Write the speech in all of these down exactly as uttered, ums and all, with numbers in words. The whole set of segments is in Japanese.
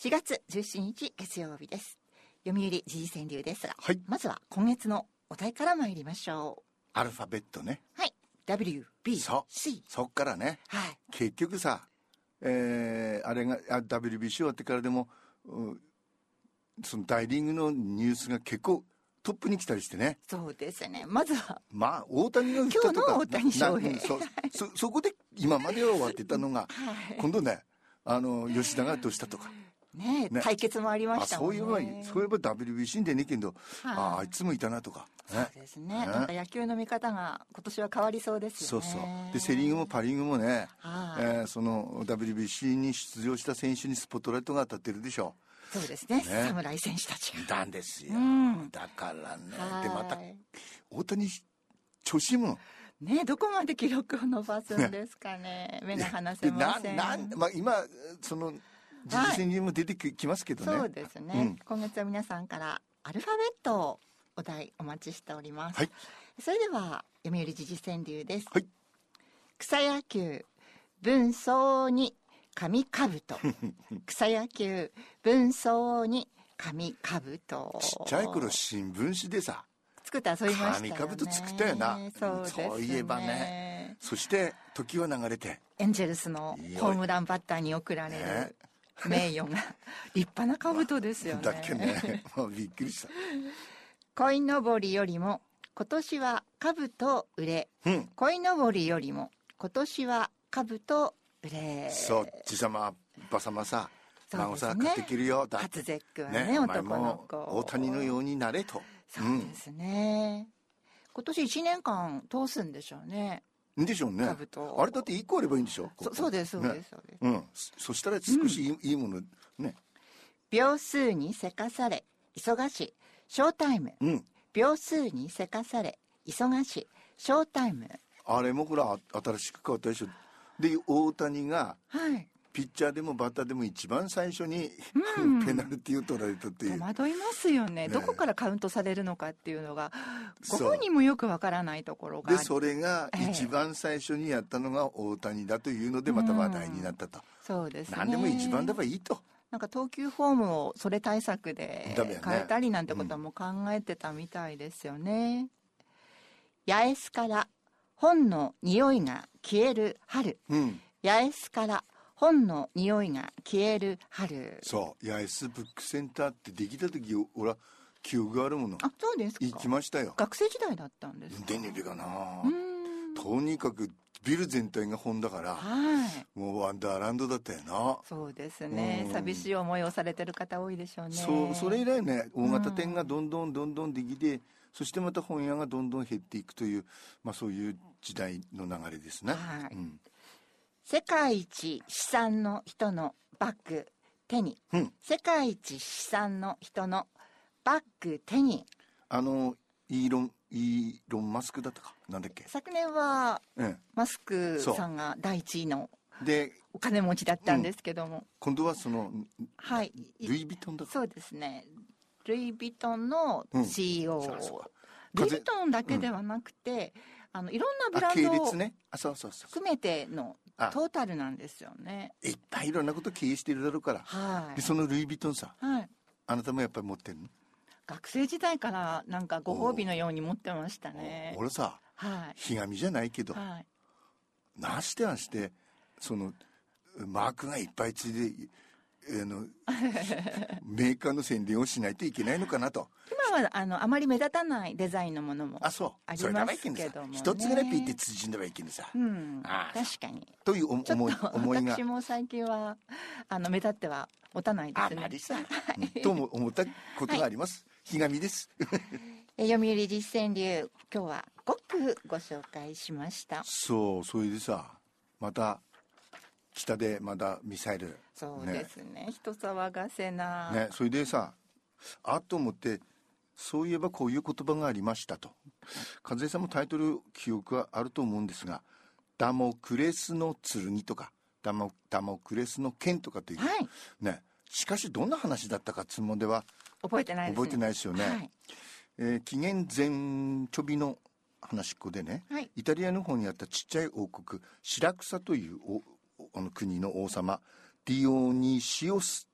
しがつじゅうしちにち月曜日です。読売時事川柳ですが、 はい、 まずは今月のお題から参りましょう。 アルファベットね。 はい、 ダブリュービーシー。 そ, そっからね、 はい、 結局さ、えー、あれがあ ダブリュービーシー 終わってからでも、その大リーグのニュースが結構トップに来たりしてね。 そうですね。まずはまあ大谷が打ったとか、 今日の大谷翔平、 そ, そ, そこで今までは終わってたのが、はい、今度ね、あの吉田がどうしたとかね、ね、対決もありましたもんね。 あ、そういえばそういえば ダブリュービーシー でねえけど、はい、ああいつもいたなとか、ね、 そうですね、ね、なんか野球の見方が今年は変わりそうですよね。 そうそうでセリーグもパリーグもね、はい、えー、その ダブリュービーシー に出場した選手にスポットライトが当たってるでしょ。 そうですね、ね、侍選手たちがなんですよ、うん、だからね、でまた大谷調子いいものね、どこまで記録を伸ばすんですかね。目が離せません。 なな、まあ、今その時事川柳も出てきますけどね、 はい、そうですね、うん、今月は皆さんからアルファベットをお題お待ちしております、はい、それでは読売時事川柳です、はい、草野球文装に紙かぶと草野球文装に紙かぶと。 ちっちゃい頃新聞紙でさ作って遊びましたよね。 紙かぶと作ったよな。 そうですね。 そういえばね。そして時は流れてエンジェルスのホームランバッターに贈られる名誉が立派な兜ですよね。 だっけね、もうびっくりした。 鯉のぼりよりも今年は兜売れ、うん、鯉のぼりよりも今年は兜売れ。 そう、ちさまばさまさ、孫さ買ってきるよ。 初節句はね、ね、男の子大谷のようになれと。 そうですね、うん、今年いちねんかん通すんでしょうね。 でしょうね。あれだっていっこあればいいんでしょ。 そ, そうですそうです、ね、そうです、 うん、そしたら少しいいうん、いいものね。 秒数にせかされ忙しいショータイム、うん、秒数にせかされ忙しいショータイム。 あれもほら新しく変わったでしょ。で大谷が、はい、ピッチャーでもバッターでも一番最初に、うん、ペナルティーを取られたっていう。 戸惑いますよ ね, ね。どこからカウントされるのかっていうのがご本人もよくわからないところが。 でそれが一番最初にやったのが大谷だというのでまた話題になったと、うん、 そうですね。 何でも一番だばいいと。 なんか投球フォームをそれ対策で変えたりなんてことも考えてたみたいですよね、うん、八重洲から本の匂いが消える春、うん、八重洲から本の匂いが消える春。 そう八重洲ブックセンターってできた時俺は記憶があるもの。 あ、そうですか。 行きましたよ。 学生時代だったんですか。 でねべかな。とにかくビル全体が本だから、はい、もうワンダーランドだったよな。 そうですね、寂しい思いをされてる方多いでしょうね。 そうそれ以来ね大型店がどんどんどんどんできて、そしてまた本屋がどんどん減っていくという、まあ、そういう時代の流れですね、はい、うん、 世界一資産の人のバッグ手に、うん、世界一資産の人のバッグ手に。 あのイーロンイーロンマスクだったかなんだっけ。 昨年は、うん、マスクさんが第一位のでお金持ちだったんですけども、うん、 今度はその、はい、ルイ・ヴィトンだか。 そうですね、ルイ・ヴィトンの シーイーオー、うん、ルイ・ヴィトンだけではなくて、うん、あのいろんなブランドを含めてのトータルなんですよね。 いっぱいいろんなこと経営してるだろうから、はい、でそのルイ・ヴィトンさ、はい、あなたもやっぱり持ってるの。 学生時代からなんかご褒美のように持ってましたね。 俺さ、はい、ひがみじゃないけど、はい、なしてはしてそのマークがいっぱいついてあのメーカーの宣伝をしないといけないのかなと。 今はあのあまり目立たないデザインのものもありますけども、ね、 一つぐらいピーって通じんではいけんさ、うん、 あ確かにという思い思いが。 私も最近はあの目立っては持たないですね。 あまりさ、とも思ったことがあります、はい、ひがみです読売実践流、今日はごくご紹介しました。 そうそれでさまた北でまだミサイル。 そうですね、人騒がせな、 ね、それでさあと思ってそういえばこういう言葉がありましたと。和江さんもタイトル記憶はあると思うんですが、ダモクレスの剣とかダモ、ダモクレスの剣とかという、はい、ね、しかしどんな話だったかつもでは覚えてないですね。 覚えてないですよね、はい、えー、紀元前ちょびの話っこでね、はい、イタリアの方にあったちっちゃい王国シラクサというおあの国の王様ディオニシオス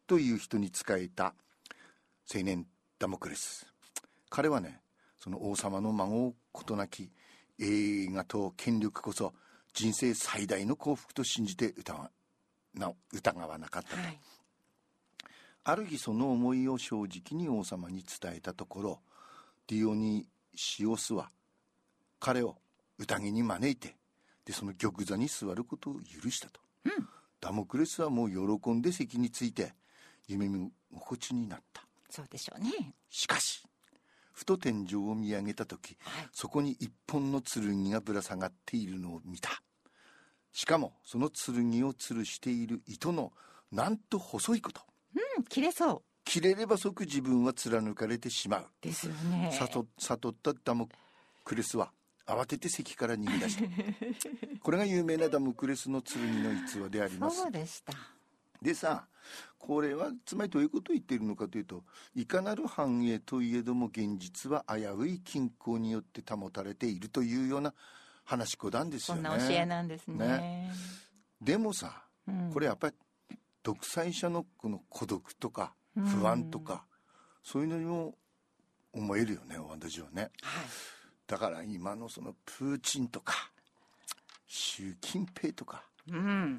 という人に仕えた青年ダモクレス。彼はね、その王様の孫をことなき栄華と権力こそ人生最大の幸福と信じて疑わな疑わなかったと、はい、ある日その思いを正直に王様に伝えたところ、ディオニシオスは彼を宴に招いて、でその玉座に座ることを許したと、うん、ダモクレスはもう喜んで席について夢見心地になった。 そうでしょうね。 しかしふと天井を見上げたとき、はい、そこに一本の剣がぶら下がっているのを見た。しかもその剣を吊るしている糸のなんと細いこと。 うん、切れそう。 切れれば即自分は貫かれてしまう。 ですよね。 悟、悟ったダモクレスは慌てて席から逃げ出したこれが有名なダモクレスの剣の逸話であります。 そうでした。 でさ、これはつまりどういうことを言っているのかというと、いかなる繁栄といえども現実は危うい均衡によって保たれているというような話し子なんですよね。 そんな教えなんです ね, ねでもさ、うん、これやっぱり独裁者のこの孤独とか不安とか、うん、そういうのにも思えるよね、私はね、はい、だから今のそのプーチンとか習近平とか、うん、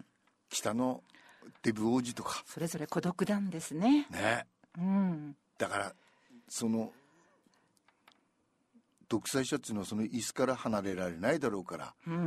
北のデブ王子とかそれぞれ孤独なんですね。 ね、うん、だからその独裁者っていうのはその椅子から離れられないだろうから、うん、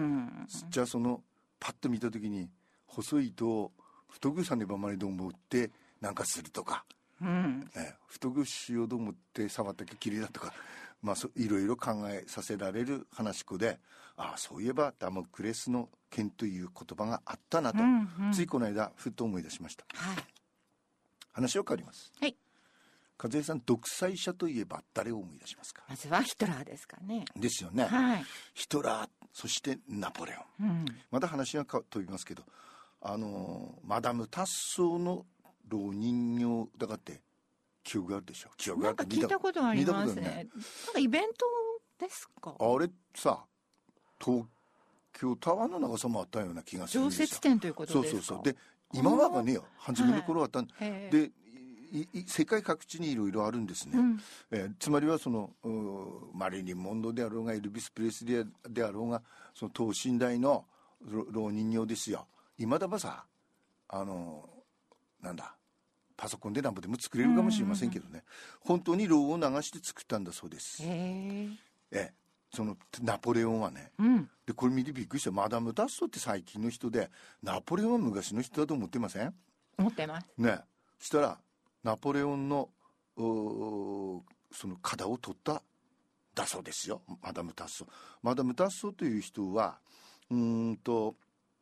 じゃあそのパッと見た時に細い糸を太くさねばまりと思ってなんかするとか、うんね、太くしようと思って触ったきりだとか、まあ、いろいろ考えさせられる話し子で、ああそういえばダモクレスの剣という言葉があったなと、うんうん、ついこの間ふっと思い出しました、はい、話を変わります。はい、和江さん、独裁者といえば誰を思い出しますか？ まずはヒトラーですかね。 ですよね、はい、ヒトラー、そしてナポレオン、うん、まだ話が飛びますけど、あのマダム・タッソーの老人形だかって記憶があるでしょ。記憶がある。 なんか聞いたことありますね。ね、なんかイベントですか？ あれさ、東京タワーの長さもあったような気がするんですよ。 常設展ということですか？ そうそうそう。で今はがね、初めの頃あった、はい、でいい世界各地にいろいろあるんですね、うん、えー、つまりはそのマリリン・モンローであろうがエルビス・プレスリーであろうが、その等身大の老人形ですよ。今だばさ、あのなんだパソコンでなんぼでも作れるかもしれませんけどね、うんうんうん、本当にろうを流して作ったんだそうです。ええ、そのナポレオンはね、うん、でこれ見てびっくりした。マダム・タッソって最近の人で、ナポレオンは昔の人だと思ってません？ 思ってますね。そしたらナポレオンのその肩を取っただそうですよ、マダム・タッソ。マダム・タッソという人はうーんと、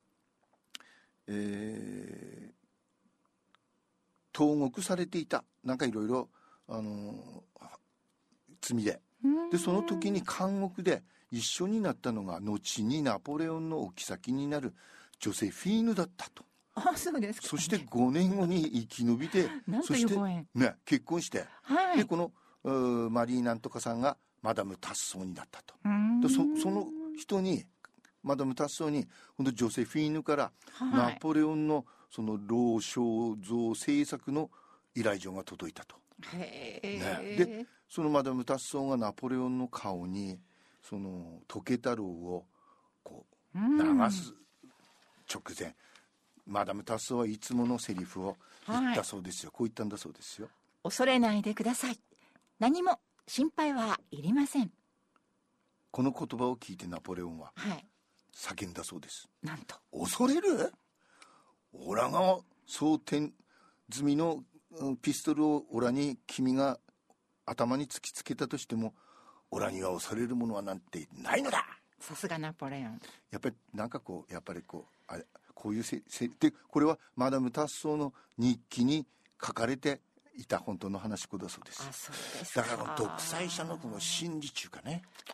えー、投獄されていた、なんかいろいろあの罪で、でその時に監獄で一緒になったのが後にナポレオンのお妃になるジョセフィーヌだったと。 あ、そうですか、ね、 そしてごねんごに生き延びてそして、ね、結婚して、はい、でこのマリーなんとかさんがマダム・タッソーになったと。で そ, その人にマダム・タッソーに今度ジョセフィーヌからナポレオンのその老肖像制作の依頼状が届いたと。へー、ね、でそのマダム・タッソーがナポレオンの顔にその溶けたろうをこう流す直前、マダム・タッソーはいつものセリフを言ったそうですよ、はい、こう言ったんだそうですよ。 恐れないでください、何も心配はいりません。 この言葉を聞いてナポレオンは叫んだそうです、 はい、なんと恐れる？オラが装填済みのピストルをオラに君が頭に突きつけたとしても、オラには恐れるものはなんてないのだ。 さすがナポレオン。 やっぱりなんかこうやっぱりこうあれこういうせせでこれはマダム・タッソーの日記に書かれていた本当の話し子だそうです。 あ、そうですか。 だから独裁者のこの心理中かね、うん、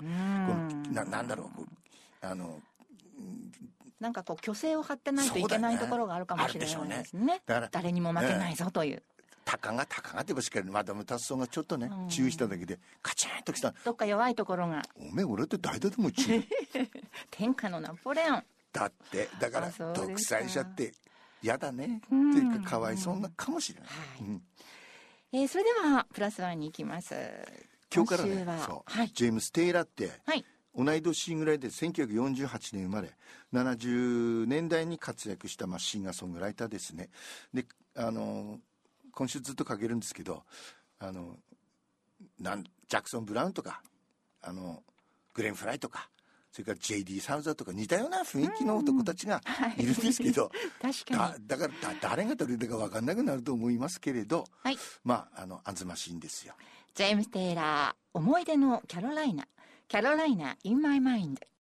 この な, なんだろうあのなんかこう虚勢を張ってないといけないところがあるかもしれないです ね, ねだから誰にも負けないぞという、 たかがたかがってばしっかりマダム・タッソーがちょっとね、うん、注意しただけでカチンときた。 どっか弱いところが、 おめえ俺って誰だでも注意天下のナポレオンだって。だから独裁者って嫌だねっていうかかわいそうなかもしれない、はいうんえー、それではプラスワンに行きます。 今日からねそう、はい、ジェームス・テイラーって、はい、同い年ぐらいでせんきゅうひゃくよんじゅうはちねん生まれななじゅうねんだいに活躍した、まあ、シンガーソングライターですね。であの今週ずっとかけるんですけどあのなんジャクソン・ブラウンとかあのグレン・フライとかそれから ジェイディー サウザーとか似たような雰囲気の男たちがいるんですけど、 確かにだ, だからだ誰がどれだか分かんなくなると思いますけれど、はい、まああのあずましいんですよ。 ジェームス・テイラー思い出のキャロライナキャロライナ in my mind